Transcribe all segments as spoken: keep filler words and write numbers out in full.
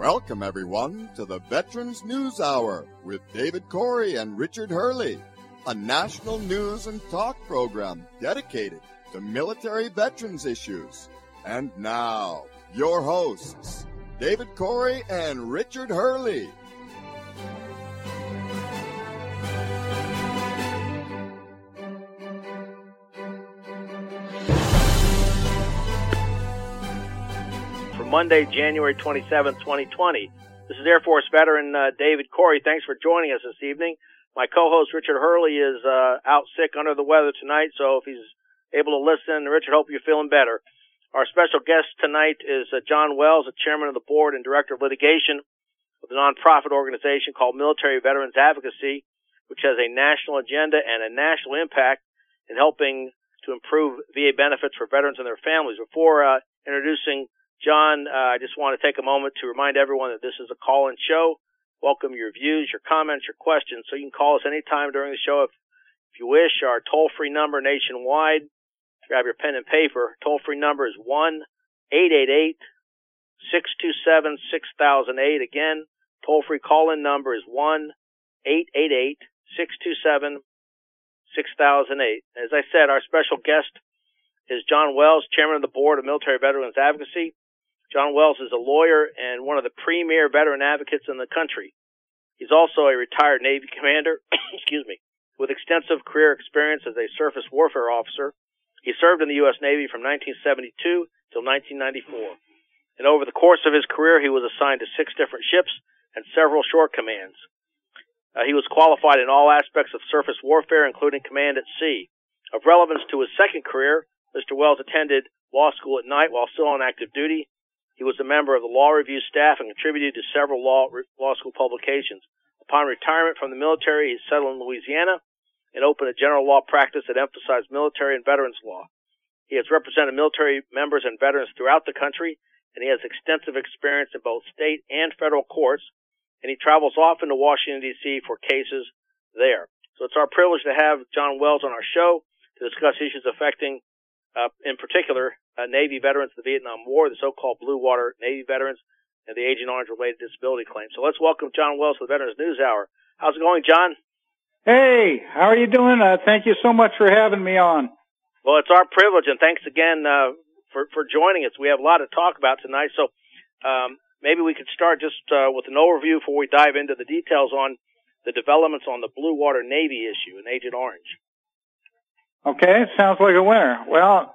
Welcome, everyone, to the Veterans News Hour with David Corey and Richard Hurley, a national news and talk program dedicated to military veterans issues. And now, your hosts, David Corey and Richard Hurley. Monday, January twenty-seventh, twenty twenty. This is Air Force veteran uh, David Corey. Thanks for joining us this evening. My co-host Richard Hurley is uh, out sick under the weather tonight, so if he's able to listen, Richard, hope you're feeling better. Our special guest tonight is uh, John Wells, the chairman of the board and director of litigation of a nonprofit organization called Military Veterans Advocacy, which has a national agenda and a national impact in helping to improve V A benefits for veterans and their families. Before uh, introducing John, uh, I just want to take a moment to remind everyone that this is a call-in show. Welcome your views, your comments, your questions. So you can call us anytime during the show if, if you wish. Our toll-free number nationwide, grab your pen and paper. Toll-free number is one eight eight eight, six two seven, six thousand eight. Again, toll-free call-in number is one eight eight eight, six two seven, six thousand eight. As I said, our special guest is John Wells, chairman of the board of Military Veterans Advocacy. John Wells is a lawyer and one of the premier veteran advocates in the country. He's also a retired Navy commander, excuse me, with extensive career experience as a surface warfare officer. He served in the U S Navy from nineteen seventy-two till nineteen ninety-four. And over the course of his career, he was assigned to six different ships and several shore commands. Uh, he was qualified in all aspects of surface warfare, including command at sea. Of relevance to his second career, Mister Wells attended law school at night while still on active duty. He was a member of the law review staff and contributed to several law law school publications. Upon retirement from the military, he settled in Louisiana and opened a general law practice that emphasized military and veterans law. He has represented military members and veterans throughout the country, and he has extensive experience in both state and federal courts, and he travels often to Washington, D C for cases there. So it's our privilege to have John Wells on our show to discuss issues affecting, uh, in particular, Uh, Navy veterans of the Vietnam War, the so-called Blue Water Navy veterans, and the Agent Orange-related disability claims. So let's welcome John Wells to the Veterans News Hour. How's it going, John? Hey, how are you doing? Uh, thank you so much for having me on. Well, it's our privilege, and thanks again uh, for, for joining us. We have a lot to talk about tonight, so um, maybe we could start just uh, with an overview before we dive into the details on the developments on the Blue Water Navy issue and Agent Orange. Okay, sounds like a winner. Well,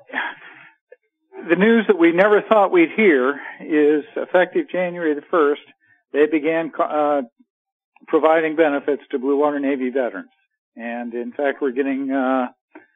the news that we never thought we'd hear is effective January the first, they began uh, providing benefits to Blue Water Navy veterans. And in fact, we're getting uh,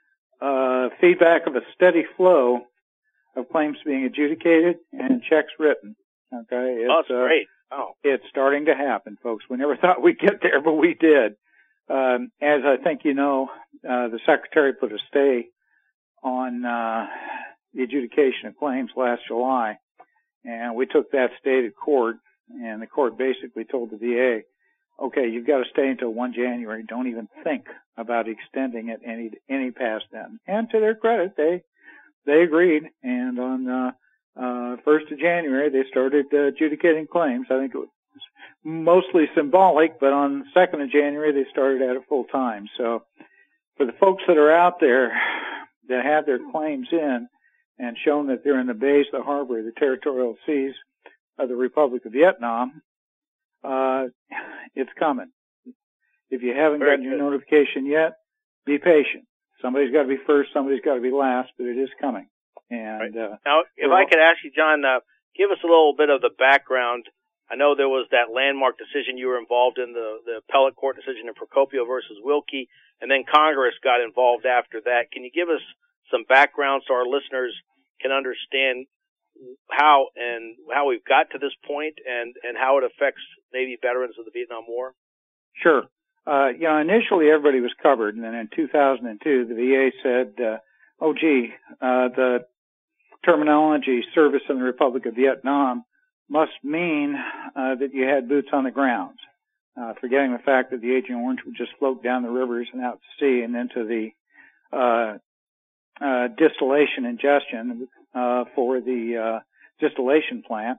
uh, feedback of a steady flow of claims being adjudicated and checks written. Okay, it's, oh, that's great. Oh. Uh, it's starting to happen, folks. We never thought we'd get there, but we did. Um, as I think you know, uh, the Secretary put a stay on uh the adjudication of claims last July, and we took that stay to court, and the court basically told the V A, okay, you've got to stay until the first of January. Don't even think about extending it any any past then. And to their credit, they they agreed, and on uh, uh first of January they started uh, adjudicating claims. I think it was mostly symbolic, but on the second of January they started at it full time. So for the folks that are out there that have their claims in and shown that they're in the bays, the harbor, the territorial seas of the Republic of Vietnam, uh, it's coming. If you haven't Very gotten good. your notification yet, be patient. Somebody's got to be first, somebody's got to be last, but it is coming. And right. uh, Now, if I could ask you, John, uh, give us a little bit of the background. I know there was that landmark decision you were involved in, the, the appellate court decision in Procopio versus Wilkie, and then Congress got involved after that. Can you give us some background so our listeners can understand how and how we've got to this point and, and how it affects Navy veterans of the Vietnam War? Sure. Uh, you know, initially everybody was covered, and then in two thousand two, the V A said, uh, oh, gee, uh, the terminology service in the Republic of Vietnam must mean uh, that you had boots on the ground, uh, forgetting the fact that the Agent Orange would just float down the rivers and out to sea and into the uh, uh, distillation ingestion uh, for the uh, distillation plant.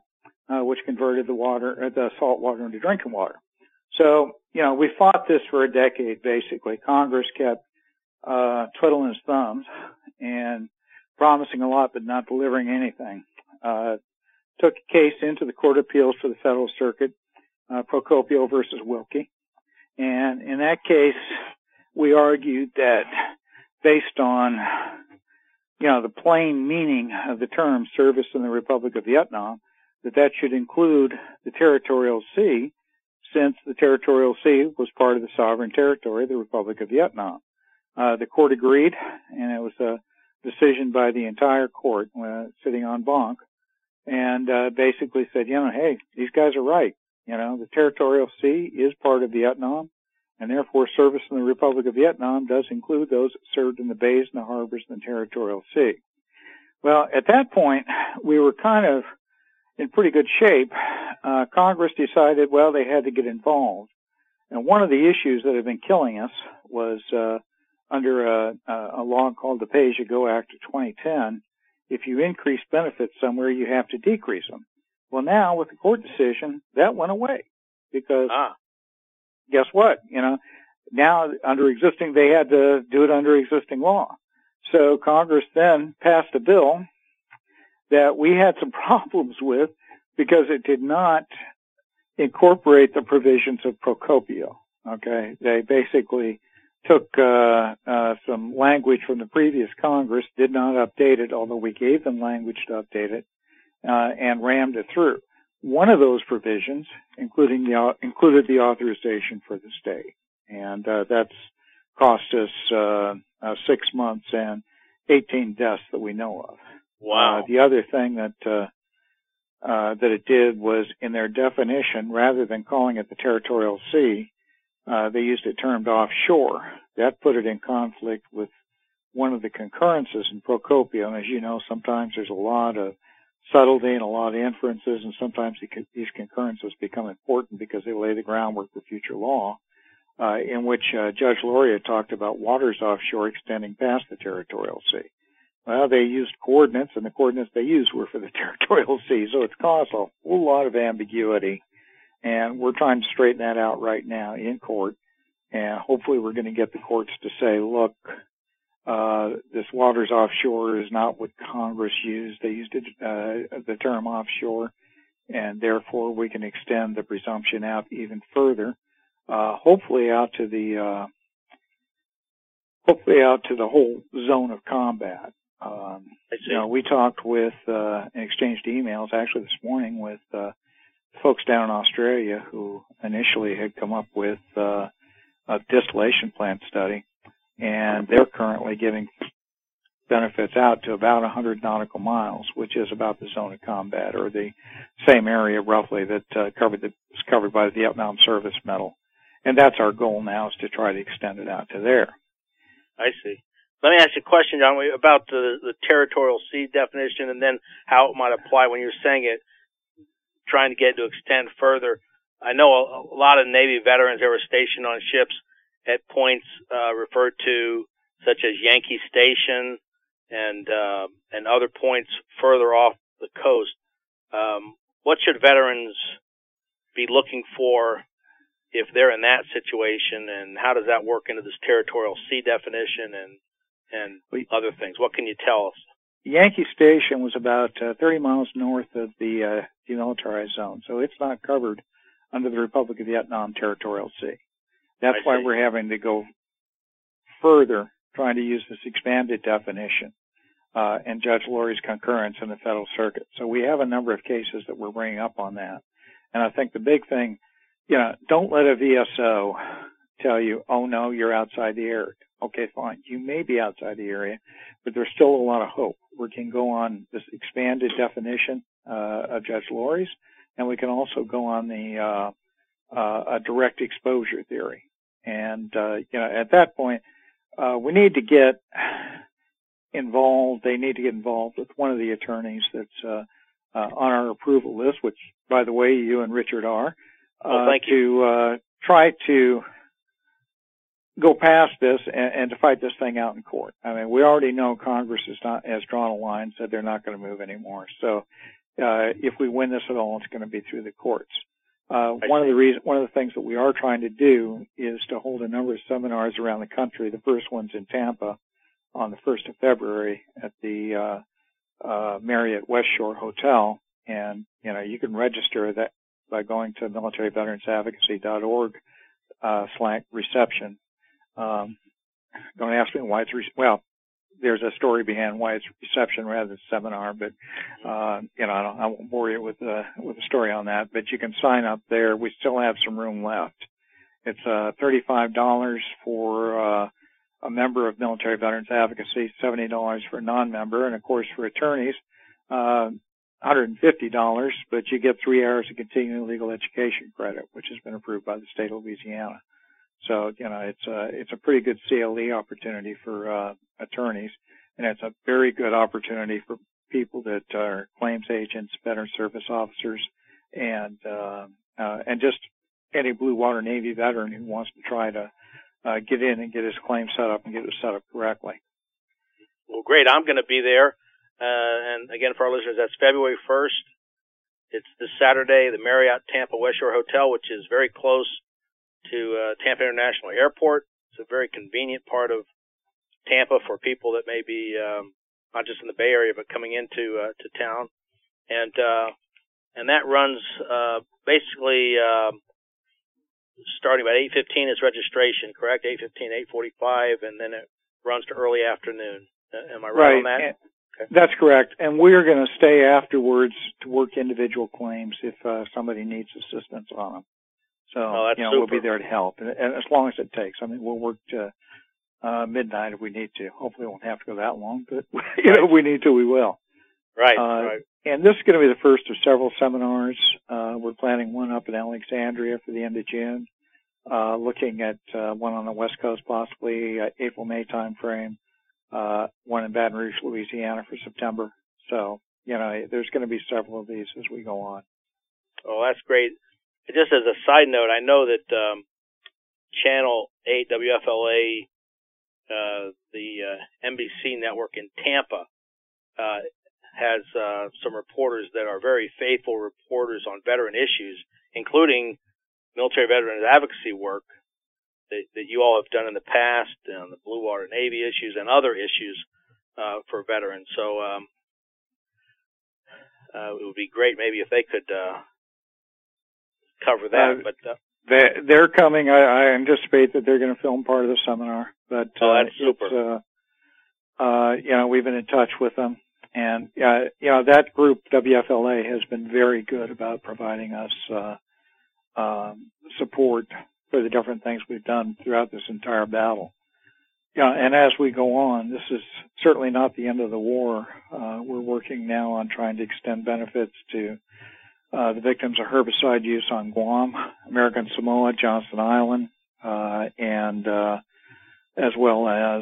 uh, which converted the water, uh, the salt water into drinking water. So, you know, we fought this for a decade, basically. Congress kept uh, twiddling his thumbs and promising a lot but not delivering anything. Uh, took a case into the Court of Appeals for the Federal Circuit, uh, Procopio versus Wilkie. And in that case, we argued that based on, you know, the plain meaning of the term service in the Republic of Vietnam, that that should include the territorial sea, since the territorial sea was part of the sovereign territory of the Republic of Vietnam. Uh, the court agreed, and it was a decision by the entire court, uh, sitting en banc, and uh, basically said, you know, hey, these guys are right. You know, the territorial sea is part of Vietnam, and therefore service in the Republic of Vietnam does include those that served in the bays and the harbors in the territorial sea. Well, at that point, we were kind of in pretty good shape. Uh, Congress decided, well, they had to get involved. And one of the issues that have been killing us was uh, under a, a law called the Pay-As-You-Go Act of twenty ten, if you increase benefits somewhere, you have to decrease them. Well, now, with the court decision, that went away. Because ah. guess what? You know, now under existing, they had to do it under existing law. So Congress then passed a bill that we had some problems with because it did not incorporate the provisions of Procopio. Okay, they basically took uh, uh, some language from the previous Congress, did not update it, although we gave them language to update it, uh, and rammed it through. One of those provisions, including the uh, included the authorization for the stay, and uh, that's cost us uh, uh, six months and eighteen deaths that we know of. Wow. Uh, the other thing that uh, uh, that it did was in their definition, rather than calling it the territorial sea, uh, they used it termed offshore. That put it in conflict with one of the concurrences in Procopio. And as you know, sometimes there's a lot of subtlety and a lot of inferences, and sometimes these concurrences become important because they lay the groundwork for future law, uh, in which uh, Judge Loria talked about waters offshore extending past the territorial sea. Well, they used coordinates, and the coordinates they used were for the territorial sea, so it's caused a whole lot of ambiguity, and we're trying to straighten that out right now in court, and hopefully we're going to get the courts to say, look, uh, this waters offshore is not what Congress used. They used it, uh, the term offshore, and therefore we can extend the presumption out even further, uh, hopefully out to the, uh, hopefully out to the whole zone of combat. Um, you know, we talked with, uh, and exchanged emails actually this morning with, uh, folks down in Australia who initially had come up with, uh, a distillation plant study, and they're currently giving benefits out to about one hundred nautical miles, which is about the zone of combat, or the same area roughly that, uh, covered the, was covered by the Vietnam Service Medal. And that's our goal now, is to try to extend it out to there. I see. Let me ask you a question, John, about the, the territorial sea definition and then how it might apply when you're saying it, trying to get it to extend further. I know a, a lot of Navy veterans that were stationed on ships at points uh, referred to, such as Yankee Station and uh, and other points further off the coast. Um, what should veterans be looking for if they're in that situation, and how does that work into this territorial sea definition and and other things? What can you tell us? Yankee Station was about uh, thirty miles north of the uh, demilitarized zone, so it's not covered under the Republic of Vietnam territorial sea. That's I why see. we're having to go further, trying to use this expanded definition, uh, and Judge Lori's concurrence in the Federal Circuit. So we have a number of cases that we're bringing up on that. And I think the big thing, you know, don't let a V S O tell you, oh no, you're outside the area. Okay, fine. You may be outside the area, but there's still a lot of hope. We can go on this expanded definition uh, of Judge Lori's, and we can also go on the uh, uh, a direct exposure theory. And uh, you know, at that point, uh, we need to get involved. They need to get involved with one of the attorneys that's uh, uh, on our approval list, which, by the way, you and Richard are. Uh, well, thank you. To uh, try to go past this and, and to fight this thing out in court. I mean, we already know Congress is not, has drawn a line, said they're not going to move anymore. So uh, if we win this at all, it's going to be through the courts. Uh, one of the reasons, one of the things that we are trying to do is to hold a number of seminars around the country. The first one's in Tampa on the first of February at the, uh, uh, Marriott West Shore Hotel. And, you know, you can register that by going to military veterans advocacy dot org, uh, slash reception. Um, don't ask me why it's, re- well, there's a story behind why it's reception rather than seminar, but, uh, you know, I, don't, I won't bore you with, uh, with a story on that, but you can sign up there. We still have some room left. It's, uh, thirty-five dollars for, uh, a member of Military Veterans Advocacy, seventy dollars for a non-member, and of course for attorneys, uh, one hundred fifty dollars, but you get three hours of continuing legal education credit, which has been approved by the state of Louisiana. So, you know, it's a, it's a pretty good C L E opportunity for, uh, attorneys, and it's a very good opportunity for people that are claims agents, veteran service officers, and, uh, uh, and just any Blue Water Navy veteran who wants to try to, uh, get in and get his claim set up and get it set up correctly. Well, great. I'm going to be there. Uh, and again, for our listeners, that's February first. It's this Saturday, the Marriott Tampa West Shore Hotel, which is very close to uh, Tampa International Airport. It's a very convenient part of Tampa for people that may be um, not just in the Bay Area but coming into uh, to town, and uh, and that runs uh, basically uh, starting about eight fifteen is registration, correct? eight fifteen, eight forty-five, and then it runs to early afternoon. Uh, am I right, right on that? Okay. That's correct. And we're going to stay afterwards to work individual claims if uh, somebody needs assistance on them. So, oh, you know, super. We'll be there to help, and, and as long as it takes. I mean, we'll work to uh, midnight if we need to. Hopefully it won't have to go that long, but, you know, if we need to, we will. Right, uh, right. And this is going to be the first of several seminars. Uh, we're planning one up in Alexandria for the end of June, uh, looking at uh, one on the West Coast, possibly uh, April, May time frame, uh, one in Baton Rouge, Louisiana for September. So, you know, there's going to be several of these as we go on. Oh, that's great. Just as a side note, I know that um, Channel eight W F L A, uh, the uh, N B C network in Tampa, uh, has uh, some reporters that are very faithful reporters on veteran issues, including military veterans advocacy work that, that you all have done in the past on the Blue Water Navy issues and other issues uh, for veterans. So um, uh, it would be great maybe if they could uh, cover that. Uh, but uh, they, they're coming. I, I anticipate that they're going to film part of the seminar. But oh, uh, that's super. Uh, uh, you know, we've been in touch with them. And, uh, you know, that group, W F L A, has been very good about providing us uh, um, support for the different things we've done throughout this entire battle. Yeah, and as we go on, this is certainly not the end of the war. Uh, we're working now on trying to extend benefits to uh, the victims of herbicide use on Guam, American Samoa, Johnston Island, uh, and uh, as well as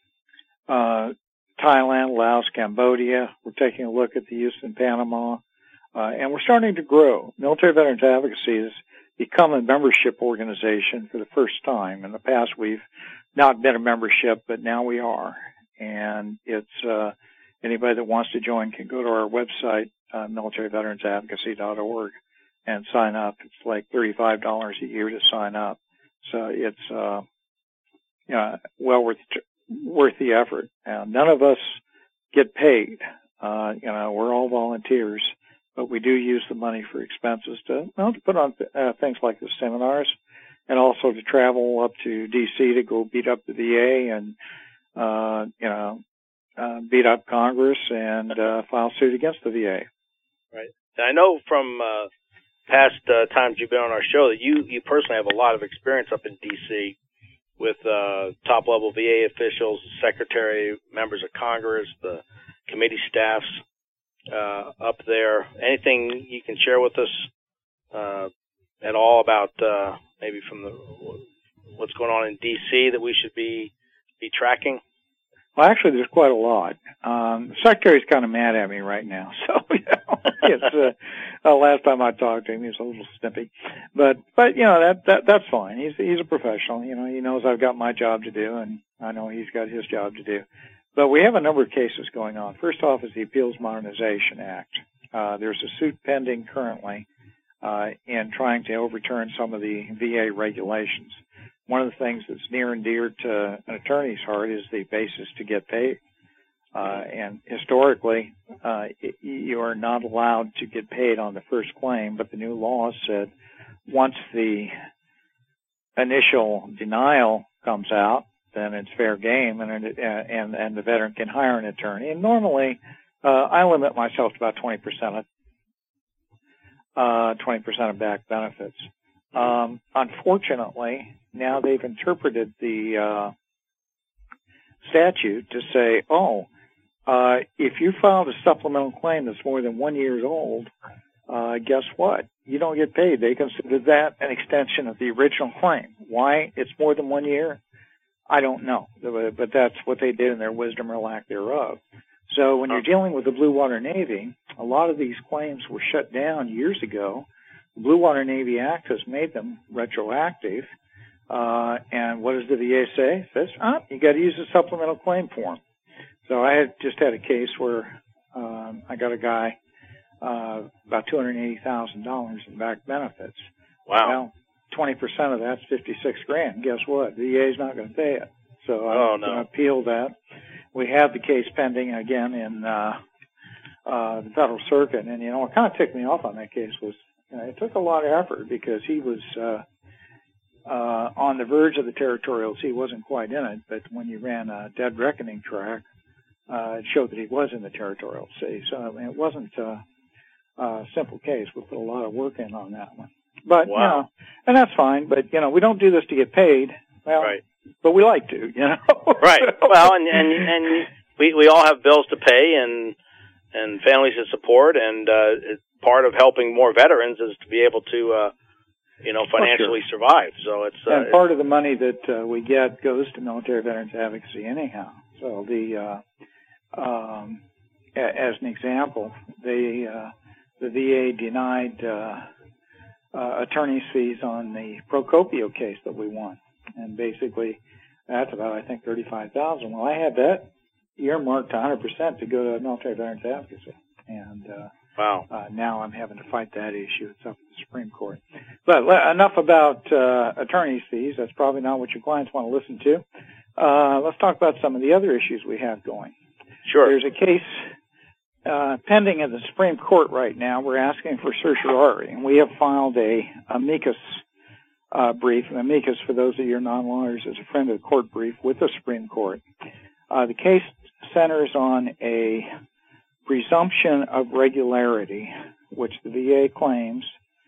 uh Thailand, Laos, Cambodia. We're taking a look at the use in Panama. Uh, and we're starting to grow. Military Veterans Advocacy has become a membership organization for the first time. In the past, we've not been a membership, but now we are. And it's, uh, anybody that wants to join can go to our website, uh, military veterans advocacy dot org, and sign up. It's like thirty-five dollars a year to sign up. So it's, uh, you know, well worth it. worth the effort. Uh, none of us get paid. Uh, you know, we're all volunteers, but we do use the money for expenses to, well, to put on uh, things like the seminars, and also to travel up to D C to go beat up the V A and, uh, you know, uh, beat up Congress and uh, file suit against the V A. Right. And I know from uh, past uh, times you've been on our show that you, you personally have a lot of experience up in D C with uh, top-level V A officials, secretary, members of Congress, the committee staffs uh, up there. Anything you can share with us uh, at all about uh, maybe from the what's going on in D C that we should be be tracking? Well, actually, there's quite a lot. Um, the secretary's kind of mad at me right now, so you know, it's uh, uh, last time I talked to him, he was a little snippy, but but you know that that that's fine. He's he's a professional. You know, he knows I've got my job to do, and I know he's got his job to do. But we have a number of cases going on. First off is the Appeals Modernization Act, Uh, there's a suit pending currently uh, in trying to overturn some of the V A regulations. One of the things that's near and dear to an attorney's heart is the basis to get paid. Uh, and historically, uh, you are not allowed to get paid on the first claim, but the new law said once the initial denial comes out, then it's fair game, and and and the veteran can hire an attorney. And normally, uh, I limit myself to about twenty percent of uh, twenty percent of back benefits. Um, unfortunately, now they've interpreted the uh, statute to say, oh, uh, if you filed a supplemental claim that's more than one year old, uh, guess what? You don't get paid. They consider that an extension of the original claim. Why it's more than one year? I don't know, but that's what they did in their wisdom or lack thereof. So when you're dealing with the Blue Water Navy, a lot of these claims were shut down years ago. The Blue Water Navy Act has made them retroactive. Uh, and what does the V A say? It says, ah, you got to use a supplemental claim form. So I had just had a case where um, I got a guy uh, about two hundred eighty thousand dollars in back benefits. Wow. Well, twenty percent of that's fifty-six grand. Guess what? The V A is not going to pay it. So oh, I'm no. going to appeal that. We have the case pending again in uh, uh, the Federal Circuit. And, you know, what kind of ticked me off on that case was, you know, it took a lot of effort because he was uh, uh, on the verge of the territorials. He wasn't quite in it, but when you ran a dead reckoning track, uh, it showed that he was in the territorial sea. So, I mean, it wasn't uh, a simple case. We put a lot of work in on that one. But, wow. you know, and that's fine. But, you know, we don't do this to get paid. Well, right. But we like to, you know. Right. Well, and, and, and we, we all have bills to pay and, and families to support, and uh, part of helping more veterans is to be able to, uh, you know, financially oh, sure. survive. So it's uh, and part of the money that uh, we get goes to military veterans advocacy anyhow. So the uh, um, as an example, they uh, the V A denied uh, uh, attorney's fees on the Procopio case that we won, and basically that's about I think thirty-five thousand. Well, I had that earmarked one hundred percent to go to military veterans advocacy, and uh, wow. uh, now I'm having to fight that issue. It's up at the Supreme Court. But le- enough about uh, attorney's fees. That's probably not what your clients want to listen to. Uh, let's talk about some of the other issues we have going. Sure. There's a case uh, pending in the Supreme Court right now. We're asking for certiorari, and we have filed a amicus uh, brief. And amicus, for those of you non-lawyers, is a friend of the court brief with the Supreme Court. Uh, the case centers on a presumption of regularity, which the V A claims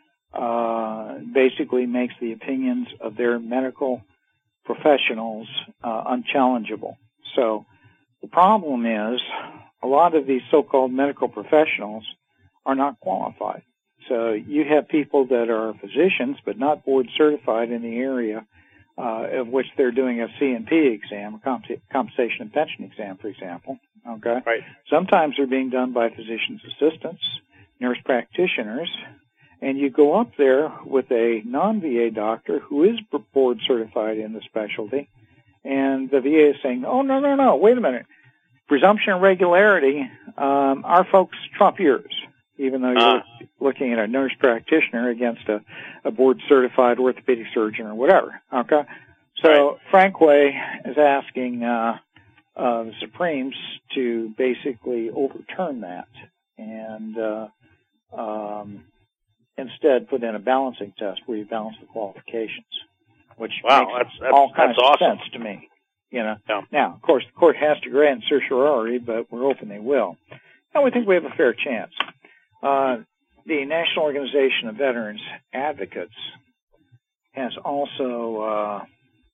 uh, basically makes the opinions of their medical professionals uh, unchallengeable. So the problem is a lot of these so-called medical professionals are not qualified. So you have people that are physicians but not board certified in the area uh, of which they're doing a C and P exam, a comp- compensation and pension exam, for example. Okay. Right. Sometimes they're being done by physician's assistants, nurse practitioners, and you go up there with a non-V A doctor who is board certified in the specialty, and the V A is saying, oh, no, no, no, wait a minute. Presumption of regularity, um, our folks trump yours, even though you're uh. looking at a nurse practitioner against a, a board certified orthopedic surgeon or whatever. Okay. So right. Frankway is asking uh, uh, the Supremes to basically overturn that and uh, um, instead put in a balancing test where you balance the qualifications, which wow, makes that's, that's, all kinds that's of awesome. sense to me. You know. Yeah. Now, of course, the court has to grant certiorari, but we're hoping they will. And we think we have a fair chance. Uh, the National Organization of Veterans Advocates has also uh,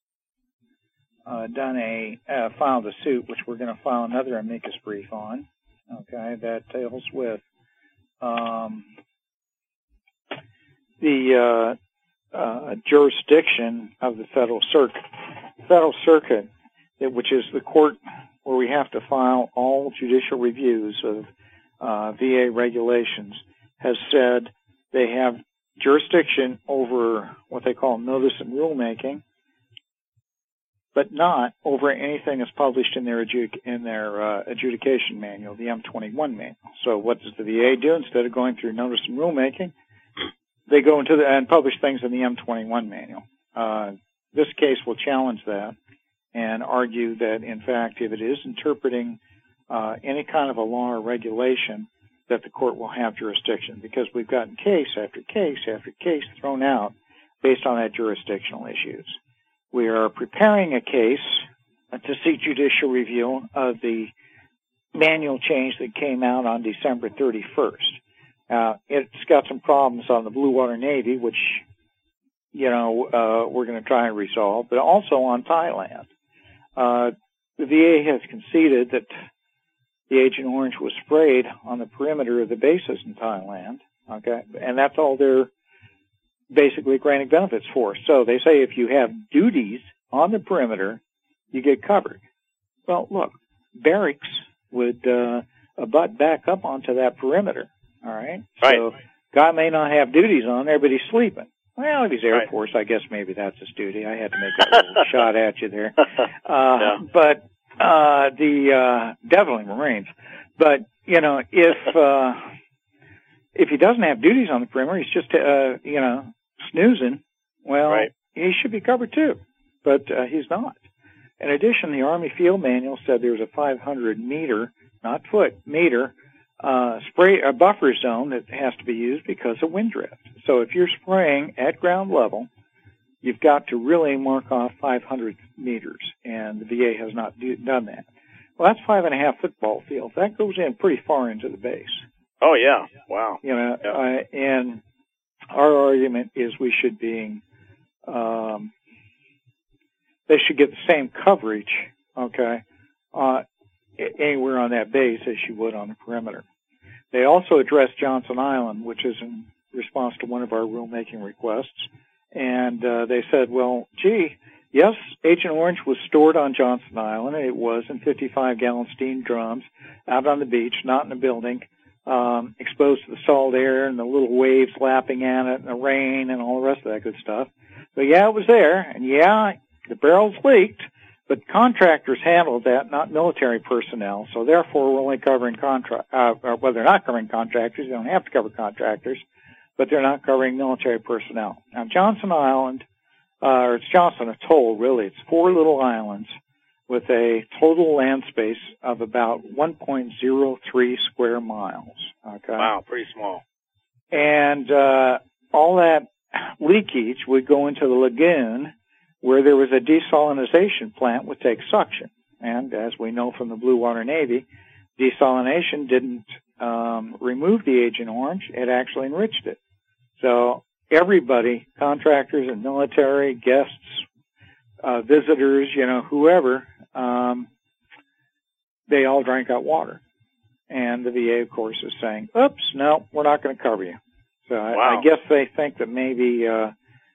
uh, done a uh, filed a suit, which we're going to file another amicus brief on. Okay, that deals with um, the uh, uh, jurisdiction of the Federal Circuit. Federal Circuit, which is the court where we have to file all judicial reviews of uh, V A regulations, has said they have jurisdiction over what they call notice and rulemaking, but not over anything that's published in their adjudic- in their uh, adjudication manual, the M twenty-one manual. So what does the V A do? Instead of going through notice and rulemaking, they go into the, and publish things in the M twenty-one manual. Uh, this case will challenge that and argue that, in fact, if it is interpreting uh, any kind of a law or regulation, that the court will have jurisdiction, because we've gotten case after case after case thrown out based on that jurisdictional issues. We are preparing a case to seek judicial review of the manual change that came out on December thirty-first. Uh, it's got some problems on the Blue Water Navy, which, you know, uh, we're going to try and resolve, but also on Thailand. Uh, the V A has conceded that the Agent Orange was sprayed on the perimeter of the bases in Thailand, okay, and that's all they're basically granting benefits for. So they say if you have duties on the perimeter, you get covered. Well, look, barracks would uh, abut back up onto that perimeter, all right? Right. So guy may not have duties on there, but he's sleeping. Well, if he's Air right. Force, I guess maybe that's his duty. I had to make that little shot at you there. Uh, yeah. But uh, the uh, definitely Marines. But, you know, if uh, if he doesn't have duties on the perimeter, he's just, uh, you know, snoozing, well, right. he should be covered too. But uh, he's not. In addition, the Army Field Manual said there's a five hundred meter, not foot, meter, uh, spray a buffer zone that has to be used because of wind drift. So if you're spraying at ground level, you've got to really mark off five hundred meters, and the V A has not do, done that. Well, that's five and a half football fields. That goes in pretty far into the base. Oh, yeah. Wow. You know, yeah. uh, and our argument is we should be, um, they should get the same coverage, okay, uh, anywhere on that base as you would on the perimeter. They also addressed Johnson Island, which is in response to one of our rulemaking requests, and uh, they said, well, gee, yes, Agent Orange was stored on Johnson Island, and it was in fifty-five gallon steam drums out on the beach, not in a building, um, exposed to the salt air and the little waves lapping at it and the rain and all the rest of that good stuff. But yeah, it was there, and yeah, the barrels leaked, but contractors handled that, not military personnel, so therefore we're only covering contract, uh, well, they're not covering contractors, they don't have to cover contractors, but they're not covering military personnel. Now, Johnson Island, uh, or it's Johnson Atoll, really, it's four little islands with a total land space of about one point zero three square miles, okay? Wow, pretty small. And uh, all that leakage would go into the lagoon where there was a desalination plant would take suction. And as we know from the Blue Water Navy, desalination didn't um, remove the Agent Orange, it actually enriched it. So everybody, contractors and military, guests, uh, visitors, you know, whoever, um, they all drank that water. And the V A, of course, is saying, oops, no, we're not going to cover you. So wow. I, I guess they think that maybe, uh,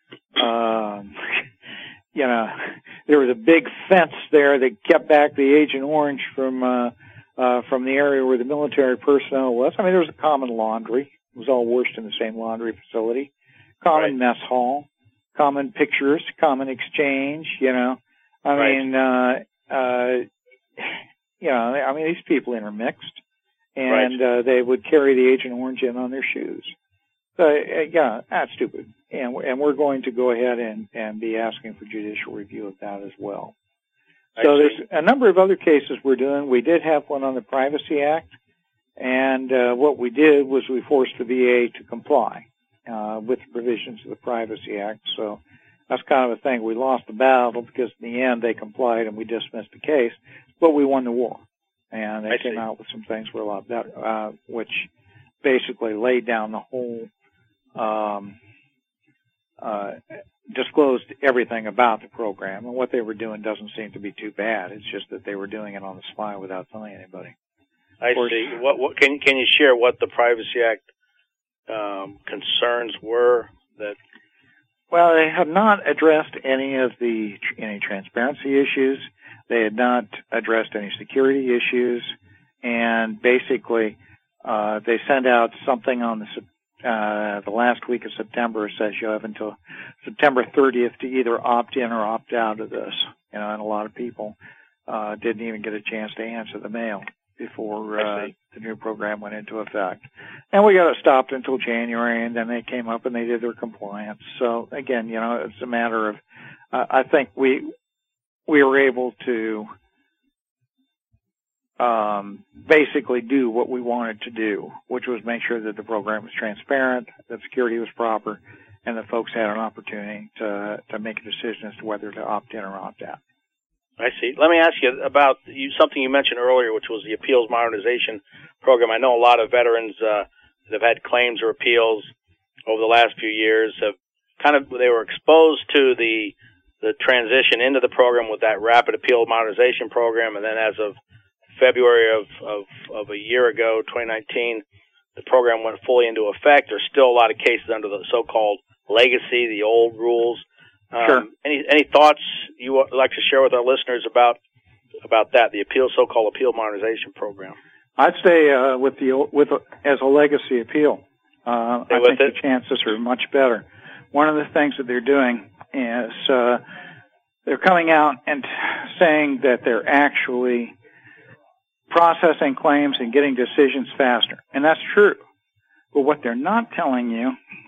um, you know, there was a big fence there that kept back the Agent Orange from, uh, uh, from the area where the military personnel was. I mean, there was a common laundry. It was all washed in the same laundry facility. Common right. mess hall, common pictures, common exchange, you know. I right. mean, uh, uh, you know, I mean, these people intermixed, and right. uh, they would carry the Agent Orange in on their shoes. So, uh, yeah, that's stupid. And, and we're going to go ahead and, and be asking for judicial review of that as well. I so see. There's a number of other cases we're doing. We did have one on the Privacy Act, and uh, what we did was we forced the V A to comply uh, with the provisions of the Privacy Act. So that's kind of a thing. We lost the battle because in the end they complied and we dismissed the case, but we won the war. And they I came see. out with some things were a lot better, uh, which basically laid down the whole, um, uh, disclosed everything about the program. And what they were doing doesn't seem to be too bad. It's just that they were doing it on the sly without telling anybody. I see. What, what can can you share what the Privacy Act um, concerns were that? Well, they have not addressed any of the any transparency issues. They had not addressed any security issues, and basically, uh, they sent out something on the uh, the last week of September. It says you have until September thirtieth to either opt in or opt out of this. You know, and a lot of people uh, didn't even get a chance to answer the mail before uh, the new program went into effect. And we got it stopped until January, and then they came up and they did their compliance. So again, you know, it's a matter of, uh, I think we we were able to um, basically do what we wanted to do, which was make sure that the program was transparent, that security was proper, and that folks had an opportunity to to make a decision as to whether to opt in or opt out. I see. Let me ask you about you, something you mentioned earlier, which was the appeals modernization program. I know a lot of veterans uh, that have had claims or appeals over the last few years have kind of, they were exposed to the the transition into the program with that rapid appeal modernization program, and then as of February of, of, of a year ago, twenty nineteen, the program went fully into effect. There's still a lot of cases under the so-called legacy, the old rules. Um, sure. Any any thoughts you would like to share with our listeners about about that, the appeal, so-called appeal modernization program? I'd say uh, with the with as a legacy appeal, uh, I think it. the chances are much better. One of the things that they're doing is uh, they're coming out and saying that they're actually processing claims and getting decisions faster, and that's true. But what they're not telling you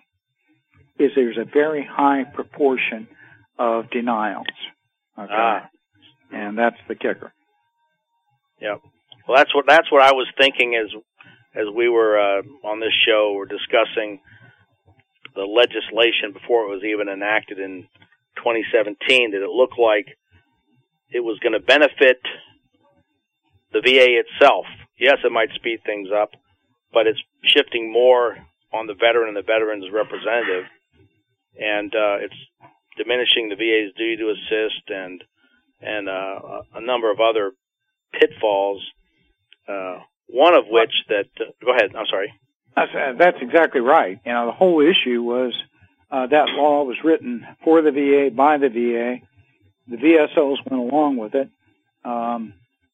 is there's a very high proportion of denials. Okay. Ah. And that's the kicker. Yeah. Well, that's what that's what I was thinking as as we were uh, on this show. We're discussing the legislation before it was even enacted in twenty seventeen. That it looked like it was going to benefit the V A itself. Yes, it might speed things up, but it's shifting more on the veteran and the veteran's representative. And uh, it's diminishing the V A's duty to assist and and uh, a number of other pitfalls, uh, one of which that, uh, go ahead, I'm sorry. That's, uh, that's exactly right. You know, the whole issue was uh, that law was written for the V A, by the V A. The V S Os went along with it. Um,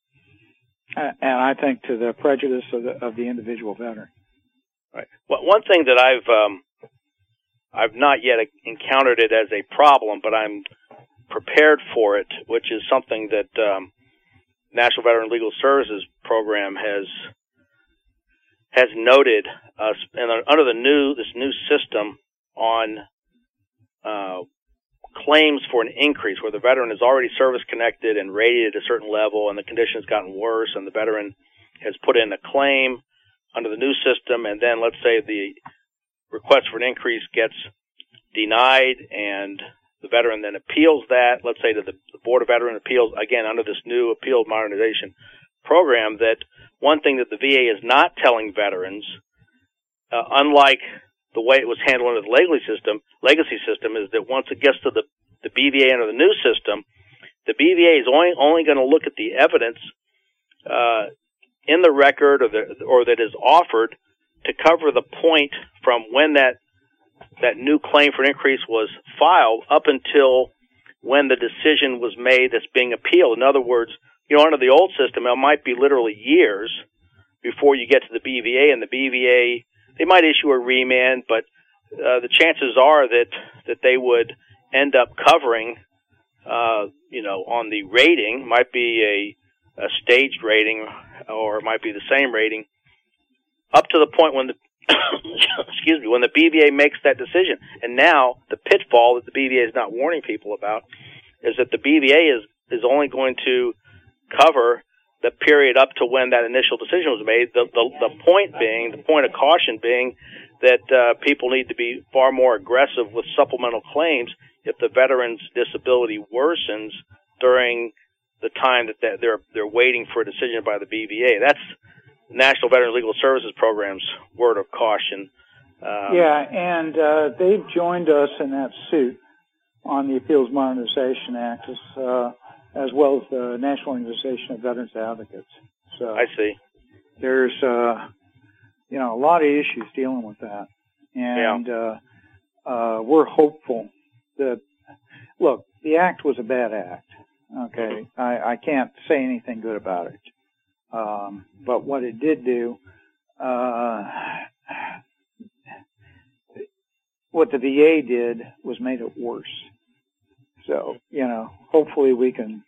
and I think to the prejudice of the, of the individual veteran. Right. Well, one thing that I've um, I've not yet encountered it as a problem, but I'm prepared for it, which is something that um, National Veteran Legal Services Program has has noted. Uh, and under the new this new system on uh, claims for an increase, where the veteran is already service connected and rated at a certain level, and the condition has gotten worse, and the veteran has put in a claim under the new system, and then let's say the request for an increase gets denied, and the veteran then appeals that, let's say to the, the Board of Veteran Appeals, again, under this new appeal modernization program, that one thing that the V A is not telling veterans, uh, unlike the way it was handled under the legacy system, legacy system, is that once it gets to the, the B V A under the new system, the B V A is only, only going to look at the evidence uh, in the record or, the, or that is offered to cover the point from when that that new claim for increase was filed up until when the decision was made that's being appealed. In other words, you know, under the old system, it might be literally years before you get to the B V A, and the B V A, they might issue a remand, but uh, the chances are that, that they would end up covering, uh, you know, on the rating, might be a, a staged rating, or it might be the same rating, up to the point when the excuse me, when the B V A makes that decision. And now the pitfall that the B V A is not warning people about is that the B V A is, is only going to cover the period up to when that initial decision was made. The, the, the point being, the point of caution being that uh, people need to be far more aggressive with supplemental claims if the veteran's disability worsens during the time that they're they're waiting for a decision by the B V A. That's National Veteran Legal Services Program's word of caution. Um, yeah, and uh, they've joined us in that suit on the Appeals Modernization Act, as, uh, as well as the National Organization of Veterans Advocates. So I see. There's, uh, you know, a lot of issues dealing with that, and yeah. uh, uh, we're hopeful that. Look, the act was a bad act. Okay, mm-hmm. I, I can't say anything good about it. Um, but what it did do, uh, what the V A did was made it worse. So, you know, hopefully we can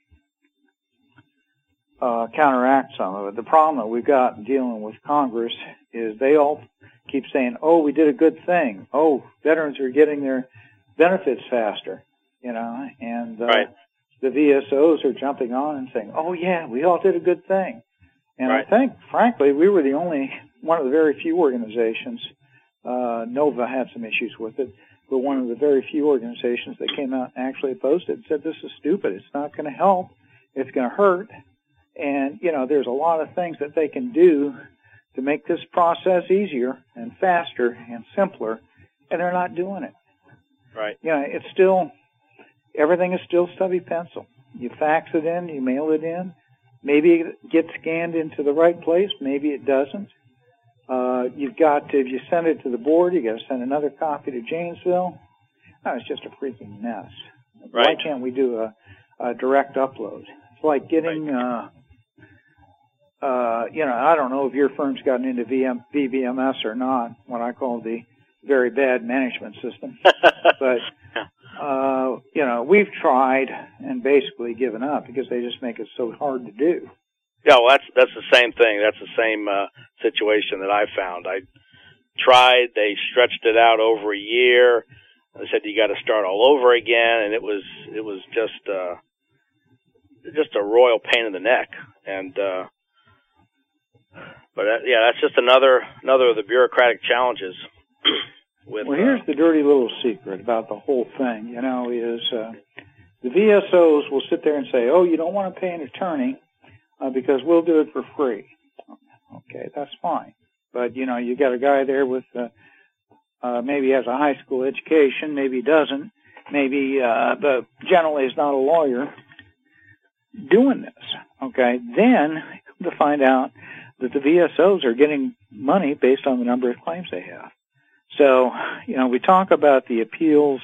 uh, counteract some of it. The problem that we've got in dealing with Congress is they all keep saying, oh, we did a good thing. Oh, veterans are getting their benefits faster, you know, and uh, right. the V S Os are jumping on and saying, oh, yeah, we all did a good thing. And right. I think, frankly, we were the only, one of the very few organizations, uh, NOVA had some issues with it, but one of the very few organizations that came out and actually opposed it and said, this is stupid. It's not going to help. It's going to hurt. And, you know, there's a lot of things that they can do to make this process easier and faster and simpler, and they're not doing it. Right. You know, it's still, everything is still stubby pencil. You fax it in, you mail it in. Maybe it gets scanned into the right place. Maybe it doesn't. Uh, you've got to, if you send it to the board, you got to send another copy to Janesville. Oh, it's just a freaking mess. Right. Why can't we do a, a direct upload? It's like getting, right. uh, uh, you know, I don't know if your firm's gotten into V M, V B M S or not, what I call the very bad management system. But, uh, you know, we've tried and basically given up because they just make it so hard to do. Yeah, well, that's that's the same thing. That's the same uh, situation that I found. I tried. They stretched it out over a year. They said you got to start all over again, and it was it was just uh, just a royal pain in the neck. And uh, but uh, yeah, that's just another another of the bureaucratic challenges. With, well, here's uh, the dirty little secret about the whole thing. You know, is uh, the V S Os will sit there and say, "Oh, you don't want to pay an attorney." Uh, because we'll do it for free. Okay, that's fine. But, you know, you got a guy there with, uh, uh, maybe has a high school education, maybe doesn't, maybe, uh, but generally is not a lawyer doing this. Okay, then to find out that the V S Os are getting money based on the number of claims they have. So, you know, we talk about the appeals,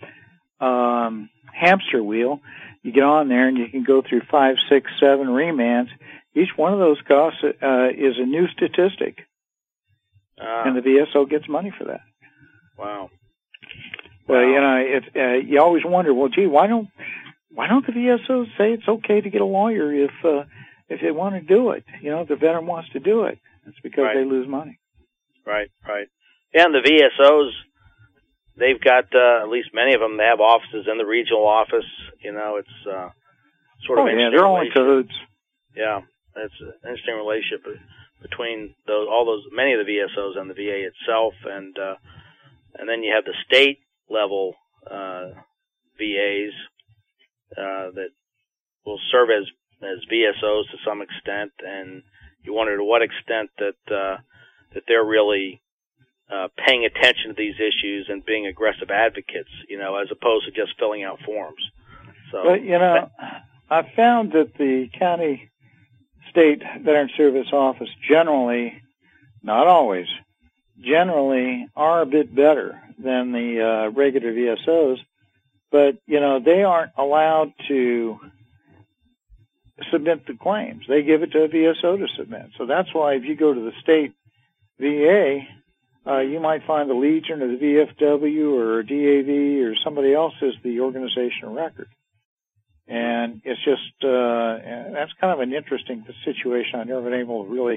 um, hamster wheel. You get on there and you can go through five, six, seven remands. Each one of those costs uh, is a new statistic, uh, and the V S O gets money for that. Wow. Well, wow. you know, it, uh, you always wonder, well, gee, why don't why don't the V S Os say it's okay to get a lawyer if uh, if they want to do it? You know, if the veteran wants to do it, it's because right. they lose money. Right, right. Yeah, and the V S Os. They've got, uh, at least many of them, they have offices in the regional office. You know, it's uh, sort of oh, interesting. Yeah, they're all in cahoots. Yeah, it's an interesting relationship between those, all those, many of the V S Os and the V A itself. And uh, and then you have the state level uh, V As uh, that will serve as, as V S Os to some extent. And you wonder to what extent that, uh, that they're really Uh, paying attention to these issues and being aggressive advocates, you know, as opposed to just filling out forms. So, but, you know, I found that the county state veteran service office generally, not always, generally are a bit better than the uh, regular V S Os, but, you know, they aren't allowed to submit the claims. They give it to a V S O to submit. So that's why if you go to the state V A, Uh, you might find the Legion or the V F W or D A V or somebody else as the organization of record. And it's just, uh, that's kind of an interesting situation. I've never been able to really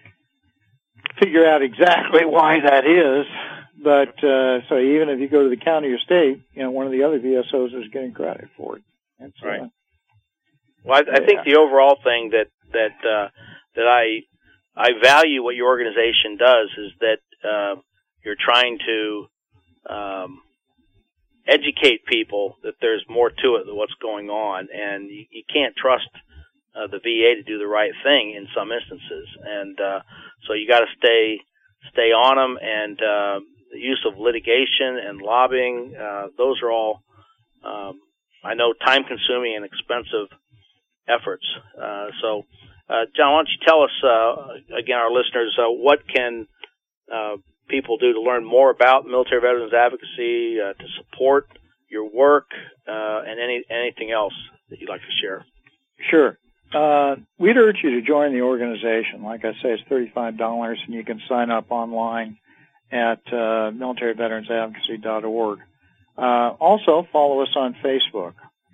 figure out exactly why that is. But, uh, so even if you go to the county or state, you know, one of the other V S Os is getting credit for it. It's, right. Uh, well, I, I yeah. think the overall thing that, that, uh, that I, I value what your organization does is that, Uh, you're trying to um, educate people that there's more to it than what's going on, and you, you can't trust uh, the V A to do the right thing in some instances, and uh, so you got to stay stay on them. And uh, the use of litigation and lobbying; uh, those are all, um, I know, time-consuming and expensive efforts. Uh, so, uh, John, why don't you tell us uh, again, our listeners, uh, what can Uh, people do to learn more about military veterans advocacy, uh, to support your work, uh, and any anything else that you'd like to share? Sure. Uh, we'd urge you to join the organization. Like I say, it's thirty-five dollars, and you can sign up online at uh, military veterans advocacy dot org. Uh, also, follow us on Facebook.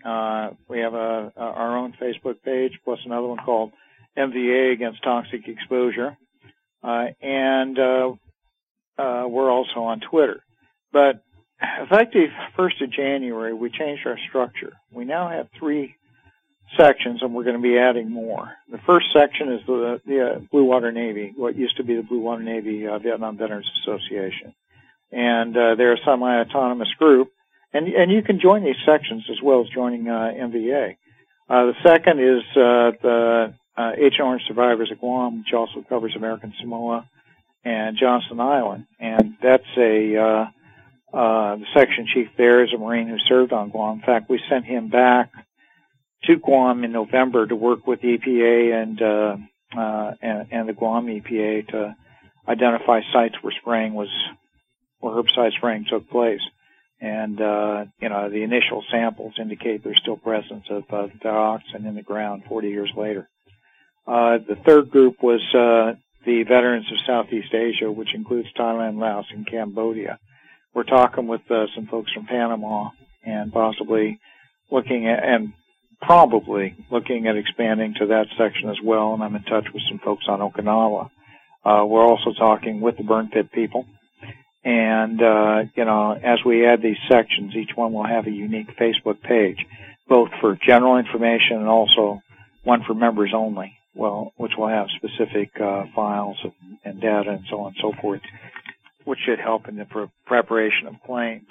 Uh, we have a, a our own Facebook page, plus another one called M V A Against Toxic Exposure, uh, and uh, uh, we're also on Twitter. But effective first of January, we changed our structure. We now have three sections, and we're going to be adding more. The first section is the, the uh, Blue Water Navy, what used to be the Blue Water Navy uh, Vietnam Veterans Association. And uh, they're a semi-autonomous group, and and you can join these sections as well as joining uh, M V A. Uh, the second is uh, the uh, Agent Orange Survivors of Guam, which also covers American Samoa and Johnston Island, and that's a uh, uh, the section chief there is a Marine who served on Guam. In fact, we sent him back to Guam in November to work with the E P A and uh, uh, and, and the Guam E P A to identify sites where spraying was. where herbicide spraying took place. And, uh, you know, the initial samples indicate there's still presence of uh, dioxin in the ground forty years later. Uh, the third group was uh, the veterans of Southeast Asia, which includes Thailand, Laos, and Cambodia. We're talking with uh, some folks from Panama and possibly looking at, and probably looking at expanding to that section as well, and I'm in touch with some folks on Okinawa. Uh, we're also talking with the burn pit people. And, uh, you know, as we add these sections, each one will have a unique Facebook page, both for general information and also one for members only, well, which will have specific uh, files and data and so on and so forth, which should help in the pre- preparation of claims.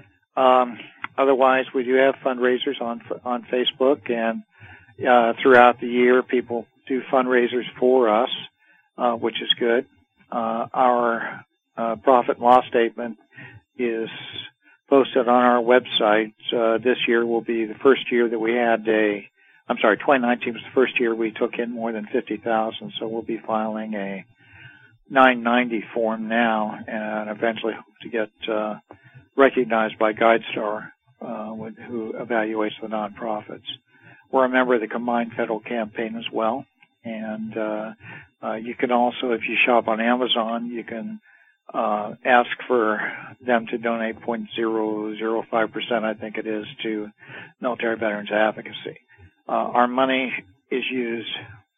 Um, otherwise, we do have fundraisers on on Facebook, and uh, throughout the year, people do fundraisers for us, uh, which is good. Uh, our Uh, profit and loss statement is posted on our website. Uh, this year will be the first year that we had a, I'm sorry, twenty nineteen was the first year we took in more than fifty thousand, so we'll be filing a nine ninety form now and eventually hope to get uh, recognized by GuideStar, uh, who evaluates the nonprofits. We're a member of the Combined Federal Campaign as well, and uh, uh, you can also, if you shop on Amazon, you can Uh, ask for them to donate zero point zero zero five percent, I think it is, to military veterans advocacy. Uh, our money is used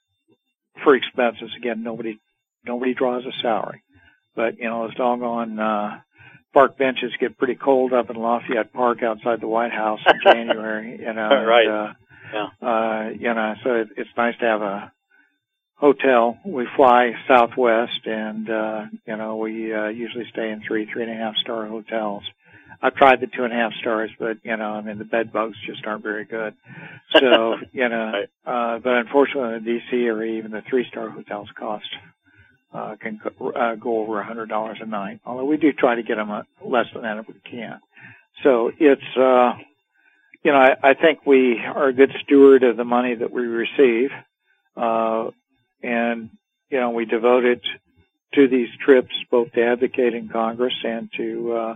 for expenses. Again, nobody, nobody draws a salary. But, you know, those doggone, uh, park benches get pretty cold up in Lafayette Park outside the White House in January, you know. Right. And, uh, yeah. uh, you know, so it, it's nice to have a hotel. We fly Southwest, and uh, you know we uh, usually stay in three, three and a half star hotels. I've tried the two and a half stars, but you know, I mean, the bed bugs just aren't very good. So you know, right. uh, but unfortunately, in D C or even the three star hotels cost uh, can uh, go over a hundred dollars a night. Although we do try to get them less than that if we can. So it's uh, you know, I, I think we are a good steward of the money that we receive. Uh, And, you know, we devote it to these trips, both to advocate in Congress and to, uh,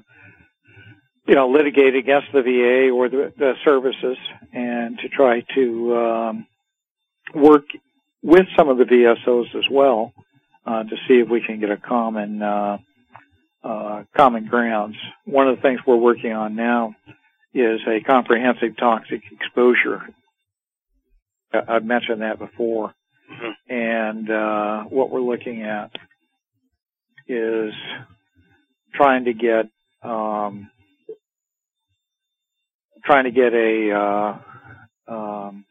you know, litigate against the V A or the, the services, and to try to um, work with some of the V S Os as well uh, to see if we can get a common, uh, uh, common grounds. One of the things we're working on now is a comprehensive toxic exposure. I've mentioned that before. Mm-hmm. And uh, what we're looking at is trying to get um, trying to get a uh, um,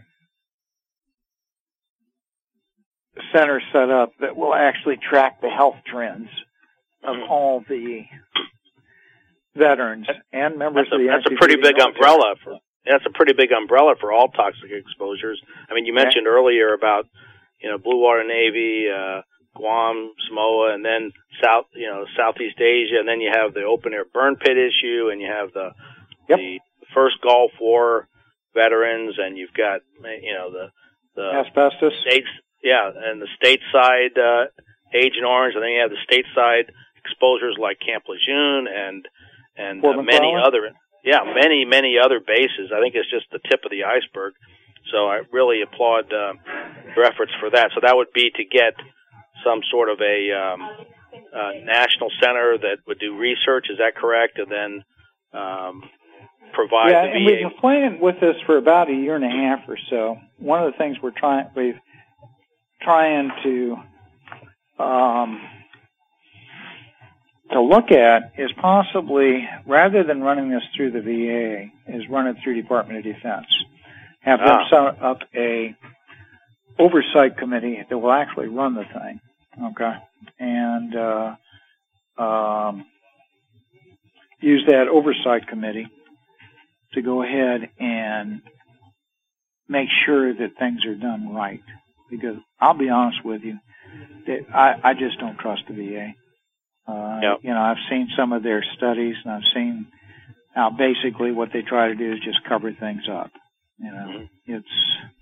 center set up that will actually track the health trends of mm-hmm. all the veterans and members that's a, of the That's a pretty big military. umbrella for. That's a pretty big umbrella for all toxic exposures. I mean, you mentioned yeah. earlier about, you know, Blue Water Navy, uh, Guam, Samoa, and then South, you know, Southeast Asia, and then you have the open air burn pit issue, and you have the yep. the first Gulf War veterans, and you've got, you know, the the asbestos states, yeah, and the stateside uh, Agent Orange, and then you have the stateside exposures like Camp Lejeune and and uh, many other. Yeah, many, many other bases. I think it's just the tip of the iceberg. So I really applaud uh, your efforts for that. So that would be to get some sort of a um, uh, national center that would do research. Is that correct? And then um, provide yeah, the V A. and we've been playing with this for about a year and a half or so. One of the things we're trying, we've trying to um, to look at is possibly, rather than running this through the V A, is run it through Department of Defense. Have them Ah. set up a oversight committee that will actually run the thing, okay, and uh, um, use that oversight committee to go ahead and make sure that things are done right. Because I'll be honest with you, that I, I just don't trust the V A. Uh, yep. You know, I've seen some of their studies, and I've seen how basically what they try to do is just cover things up. You know, mm-hmm. it's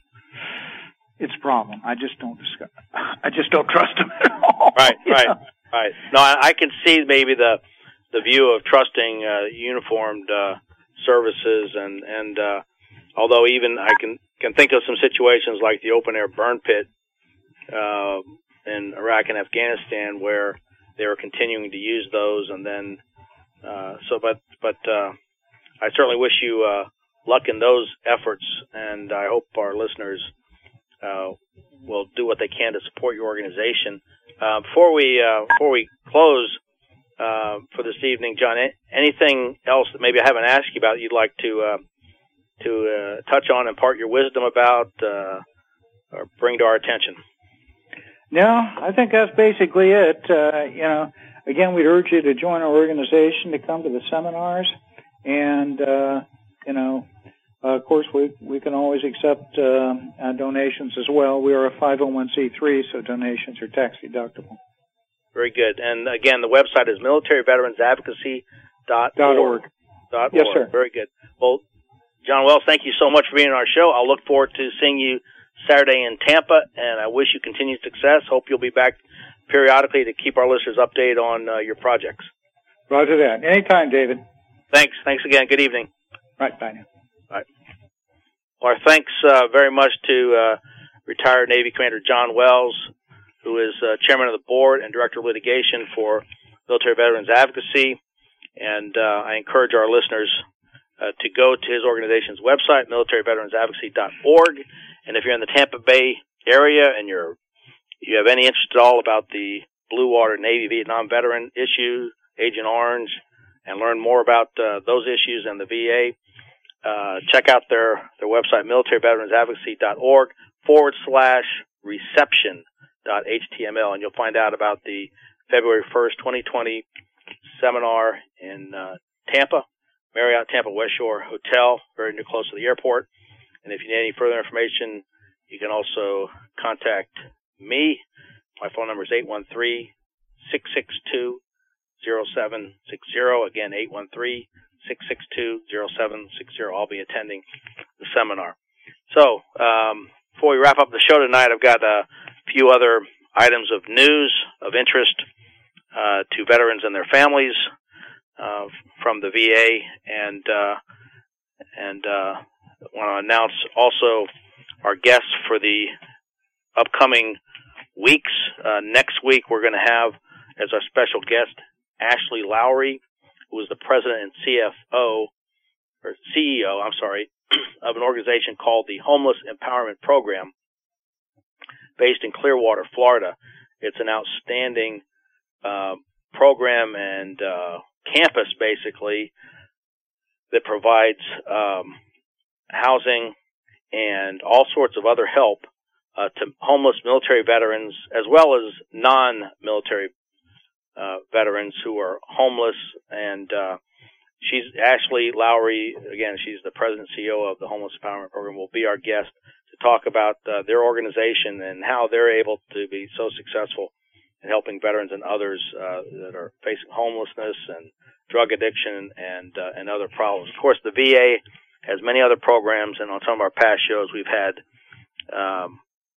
it's a problem. I just don't discuss, I just don't trust them at all. Right, right, know? right. No, I, I can see maybe the the view of trusting uh, uniformed uh, services, and and uh, although even I can can think of some situations like the open air burn pit uh, in Iraq and Afghanistan where they were continuing to use those, and then uh, so but but uh, I certainly wish you uh, luck in those efforts, and I hope our listeners uh, will do what they can to support your organization. Uh, before we uh, before we close uh, for this evening, John, anything else that maybe I haven't asked you about you'd like to uh, to uh, touch on, impart your wisdom about, uh, or bring to our attention? No, I think that's basically it. Uh, you know, again, we'd urge you to join our organization, to come to the seminars, and uh, you know, uh, of course, we we can always accept uh, uh, donations as well. We are a five oh one c three, so donations are tax deductible. Very good. And again, the website is military veterans advocacy dot org. Dot yes, sir. Very good. Well, John Wells, thank you so much for being on our show. I'll look forward to seeing you Saturday in Tampa, and I wish you continued success. Hope you'll be back periodically to keep our listeners updated on uh, your projects. Roger that. Anytime, David. Thanks. Thanks again. Good evening. Right. Bye now. All right. Well, our thanks uh, very much to uh, retired Navy Commander John Wells, who is uh, chairman of the board and director of litigation for Military Veterans Advocacy. And uh, I encourage our listeners uh, to go to his organization's website, military veterans advocacy dot org. And if you're in the Tampa Bay area and you're you have any interest at all about the Blue Water Navy Vietnam veteran issue, Agent Orange, and learn more about uh, those issues and the V A, uh, check out their, their website, military veterans advocacy dot org forward slash reception dot H T M L, and you'll find out about the February first, twenty twenty seminar in uh, Tampa, Marriott Tampa West Shore Hotel, very near close to the airport. And if you need any further information, you can also contact me. My phone number is eight one three, six six two, zero seven six zero. Again, eight one three, six six two, zero seven six zero. I'll be attending the seminar. So, um, before we wrap up the show tonight, I've got a few other items of news of interest uh, to veterans and their families uh, from the V A, and uh, and uh, I want to announce also our guests for the upcoming weeks. Uh, next week, we're going to have as our special guest Ashley Lowry, who is the president and C F O, or C E O, I'm sorry, of an organization called the Homeless Empowerment Program, based in Clearwater, Florida. It's an outstanding uh, program and uh, campus, basically, that provides um, housing and all sorts of other help uh, to homeless military veterans, as well as non-military uh, veterans who are homeless. And uh, she's Ashley Lowry. Again, she's the president and C E O of the Homeless Empowerment Program. Will be our guest to talk about uh, their organization and how they're able to be so successful in helping veterans and others uh, that are facing homelessness and drug addiction and uh, and other problems. Of course, the V A has many other programs, and on some of our past shows, we've had um,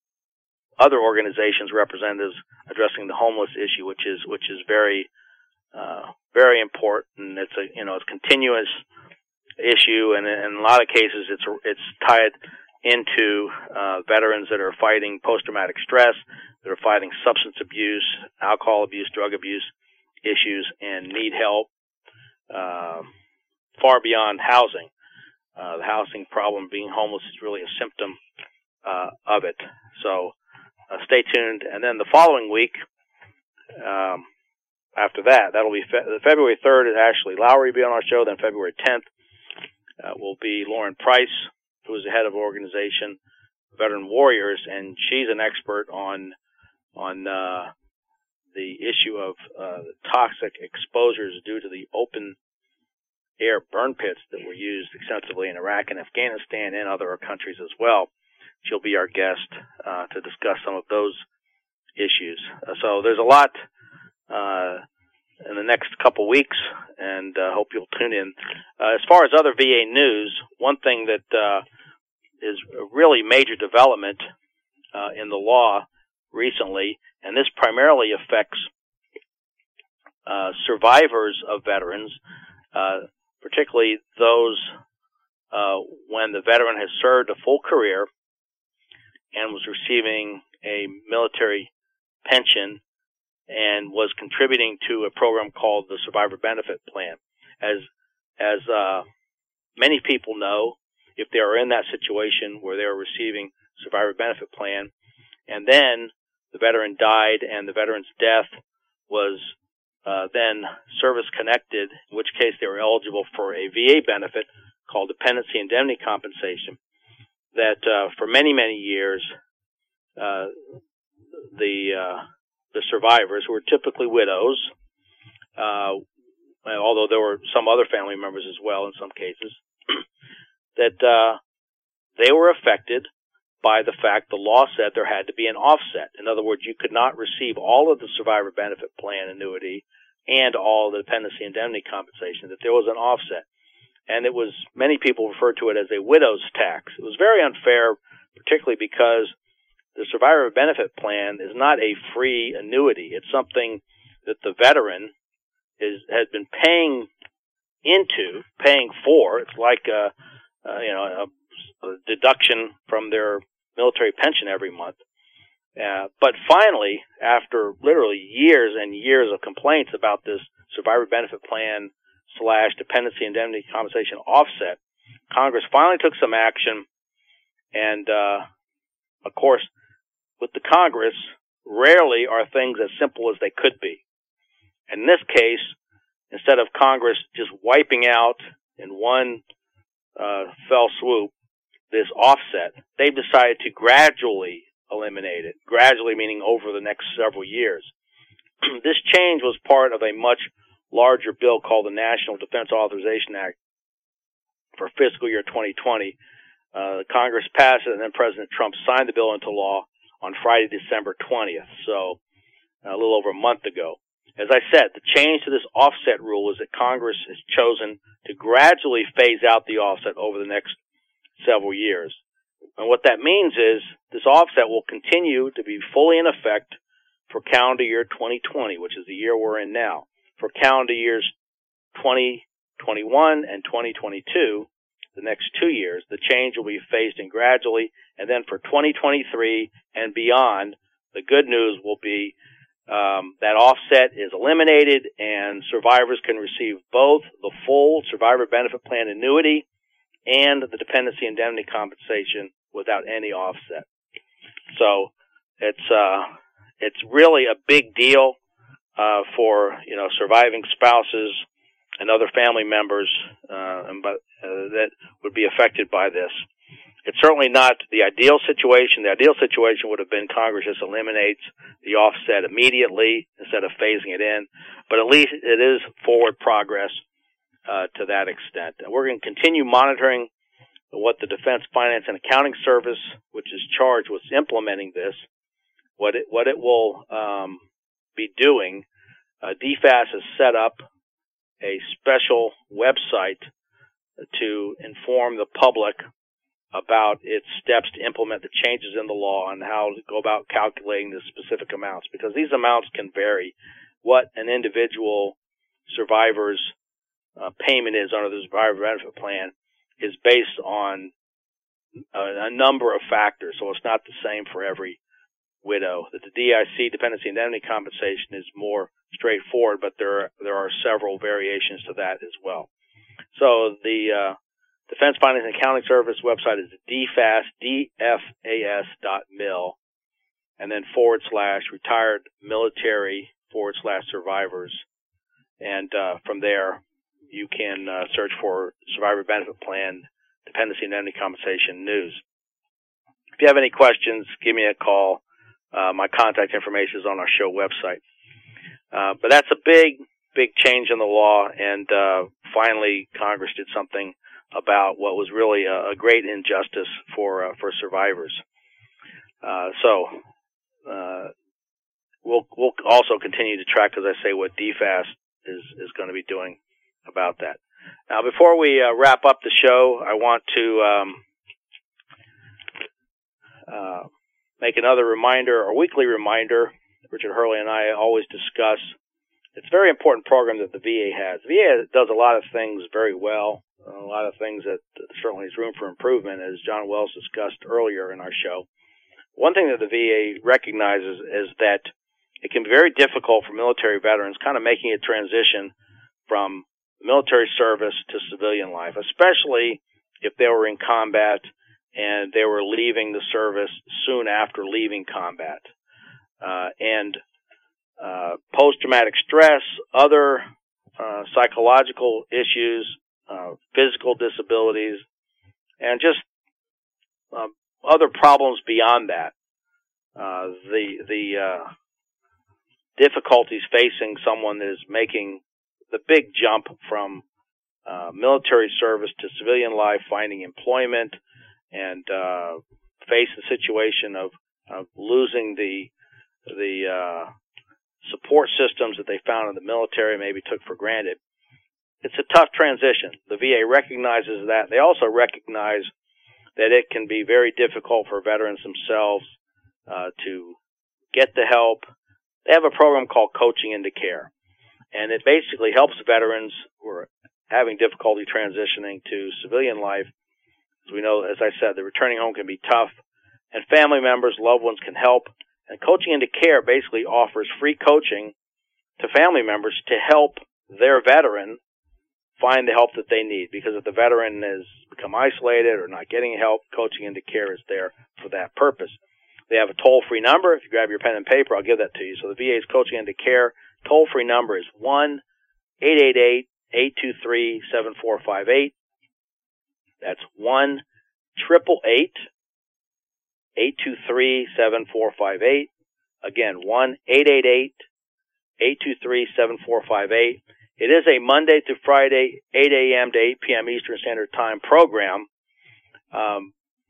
other organizations representatives addressing the homeless issue, which is which is very uh, very important. It's a you know it's a continuous issue, and in a lot of cases, it's it's tied into uh, veterans that are fighting post-traumatic stress, that are fighting substance abuse, alcohol abuse, drug abuse issues, and need help uh, far beyond housing. Uh, the housing problem, being homeless, is really a symptom uh, of it. So uh, stay tuned. And then the following week, um, after that, that'll be fe- February third is Ashley Lowry will be on our show. Then February tenth uh, will be Lauren Price, who is the head of organization Veteran Warriors, and she's an expert on on uh, the issue of uh, toxic exposures due to the open air burn pits that were used extensively in Iraq and Afghanistan and other countries as well. She'll be our guest uh, to discuss some of those issues. Uh, so there's a lot uh, in the next couple weeks, and uh, hope you'll tune in. Uh, as far as other V A news, one thing that uh, is a really major development uh, in the law recently, and this primarily affects uh, survivors of veterans, uh, particularly those uh, when the veteran has served a full career and was receiving a military pension and was contributing to a program called the Survivor Benefit Plan. As as uh, many people know, if they are in that situation where they are receiving Survivor Benefit Plan, and then the veteran died and the veteran's death was uh, then service-connected, in which case they were eligible for a V A benefit called Dependency Indemnity Compensation, that uh, for many, many years, uh, the uh, the survivors, who were typically widows, uh, although there were some other family members as well in some cases, that uh, they were affected by the fact the law said there had to be an offset. In other words, you could not receive all of the Survivor Benefit Plan annuity and all the Dependency Indemnity Compensation, that there was an offset. And it was, many people referred to it as a widow's tax. It was very unfair, particularly because the Survivor Benefit Plan is not a free annuity. It's something that the veteran is has been paying into, paying for. It's like a, a you know a, a deduction from their military pension every month. Uh, but finally, after literally years and years of complaints about this Survivor Benefit Plan slash Dependency Indemnity Compensation offset, Congress finally took some action, and uh, of course, with the Congress, rarely are things as simple as they could be. And in this case, instead of Congress just wiping out in one uh, fell swoop this offset, they've decided to gradually eliminate it, gradually meaning over the next several years. This change was part of a much larger bill called the National Defense Authorization Act for fiscal year twenty twenty. Uh, Congress passed it, and then President Trump signed the bill into law on Friday, December twentieth, so a little over a month ago. As I said, the change to this offset rule is that Congress has chosen to gradually phase out the offset over the next several years. And what that means is this offset will continue to be fully in effect for calendar year twenty twenty, which is the year we're in now. For calendar years twenty twenty-one and twenty twenty-two, the next two years, the change will be phased in gradually. And then for twenty twenty-three and beyond, the good news will be um, that offset is eliminated and survivors can receive both the full Survivor Benefit Plan annuity and the Dependency Indemnity Compensation without any offset. So it's uh, it's really a big deal uh, for you know surviving spouses and other family members uh, and, uh, that would be affected by this. It's certainly not the ideal situation. The ideal situation would have been Congress just eliminates the offset immediately instead of phasing it in. But at least it is forward progress uh, to that extent. And we're going to continue monitoring what the Defense Finance and Accounting Service, which is charged with implementing this, what it, what it will um, be doing. Uh, D F A S has set up a special website to inform the public about its steps to implement the changes in the law and how to go about calculating the specific amounts, because these amounts can vary. What an individual survivor's uh, payment is under the Survivor Benefit Plan is based on a, a number of factors, so it's not the same for every widow. That the D I C, Dependency Indemnity Compensation, is more straightforward, but there are, there are several variations to that as well. So the uh, Defense Finance and Accounting Service website is D F A S, D F A S dot mil, and then forward slash retired military forward slash survivors. And uh, from there, you can uh, search for Survivor Benefit Plan, Dependency and Indemnity Compensation News. If you have any questions, give me a call. Uh, my contact information is on our show website. Uh, but that's a big, big change in the law, and uh, finally Congress did something about what was really a, a great injustice for uh, for survivors. Uh, so uh, we'll we'll also continue to track, as I say, what D F A S is is going to be doing about that. Now, before we uh, wrap up the show, I want to um, uh, make another reminder, a weekly reminder. Richard Hurley and I always discuss. It's a very important program that the V A has. The V A does a lot of things very well, a lot of things that certainly has room for improvement, as John Wells discussed earlier in our show. One thing that the V A recognizes is that it can be very difficult for military veterans kind of making a transition from military service to civilian life, especially if they were in combat and they were leaving the service soon after leaving combat. Uh, and uh, post-traumatic stress, other uh, psychological issues, uh, physical disabilities, and just uh, other problems beyond that. Uh, the the uh, difficulties facing someone that is making the big jump from uh, military service to civilian life, finding employment, and uh, face the situation of, of losing the the uh, support systems that they found in the military, maybe took for granted. It's a tough transition. The V A recognizes that. They also recognize that it can be very difficult for veterans themselves uh, to get the help. They have a program called Coaching into Care, and it basically helps veterans who are having difficulty transitioning to civilian life. As we know, as I said, the returning home can be tough, and family members, loved ones can help. And Coaching into Care basically offers free coaching to family members to help their veteran find the help that they need. Because if the veteran has become isolated or not getting help, Coaching into Care is there for that purpose. They have a toll-free number. If you grab your pen and paper, I'll give that to you. So the V A's Coaching into Care toll-free number is one eight eight eight, eight two three, seven four five eight. That's one eight eight eight, eight two three, seven four five eight. Again, one eight eight eight, eight two three, seven four five eight. It is a Monday through Friday, eight a.m. to eight p.m. Eastern Standard Time program. Um,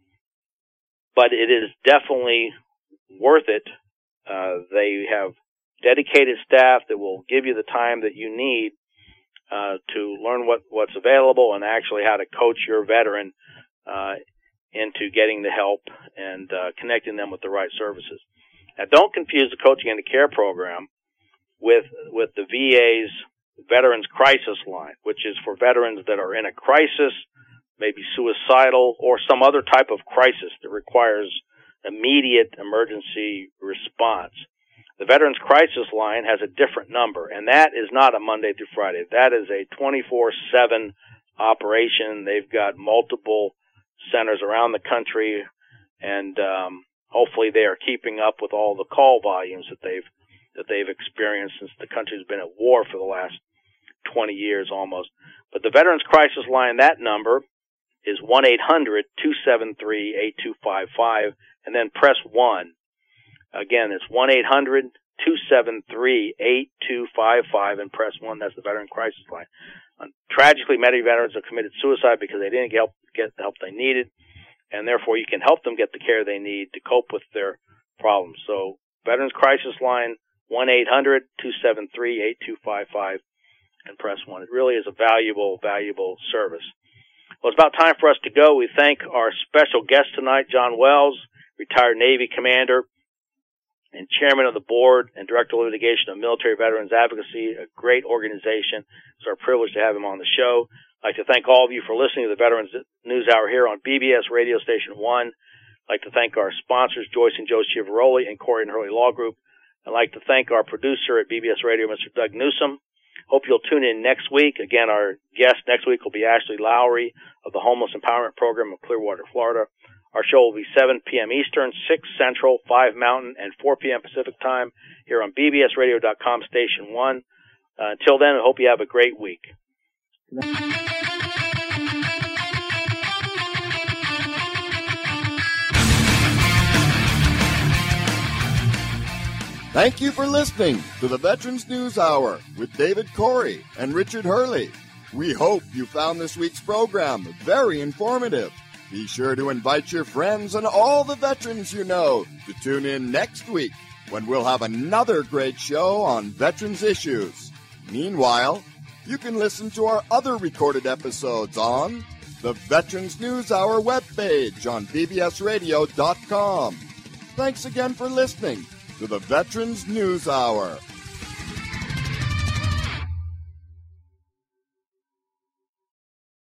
but it is definitely worth it. Uh, they have dedicated staff that will give you the time that you need uh, to learn what, what's available and actually how to coach your veteran uh, into getting the help and uh, connecting them with the right services. Now, don't confuse the Coaching into Care program with with the V A's Veterans Crisis Line, which is for veterans that are in a crisis, maybe suicidal, or some other type of crisis that requires immediate emergency response. The Veterans Crisis Line has a different number, and that is not a Monday through Friday. That is a twenty-four seven operation. They've got multiple centers around the country, and um, hopefully they are keeping up with all the call volumes that they've that they've experienced since the country's been at war for the last twenty years almost. But the Veterans Crisis Line, that number is one eight hundred, two seven three, eight two five five, and then press one. Again, it's one eight hundred, two seven three, eight two five five, and press one. That's the Veteran Crisis Line. Um, tragically, many veterans have committed suicide because they didn't get, help, get the help they needed, and therefore you can help them get the care they need to cope with their problems. So, Veterans Crisis Line, one eight hundred, two seven three, eight two five five, and press one. It really is a valuable, valuable service. Well, it's about time for us to go. We thank our special guest tonight, John Wells, retired Navy commander and chairman of the board and director of litigation of Military Veterans Advocacy, a great organization. It's our privilege to have him on the show. I'd like to thank all of you for listening to the Veterans News Hour here on B B S Radio Station one. I'd like to thank our sponsors, Joyce and Joe Chiavaroli and Corey and Hurley Law Group. I'd like to thank our producer at B B S Radio, Mister Doug Newsom. Hope you'll tune in next week. Again, our guest next week will be Ashley Lowry of the Homeless Empowerment Program of Clearwater, Florida. Our show will be seven p.m. Eastern, six Central, five Mountain, and four p.m. Pacific time here on B B S radio dot com Station one. Uh, until then, I hope you have a great week. Thank you for listening to the Veterans News Hour with David Corey and Richard Hurley. We hope you found this week's program very informative. Be sure to invite your friends and all the veterans you know to tune in next week when we'll have another great show on veterans issues. Meanwhile, you can listen to our other recorded episodes on the Veterans News Hour webpage on B B S radio dot com. Thanks again for listening to the Veterans News Hour.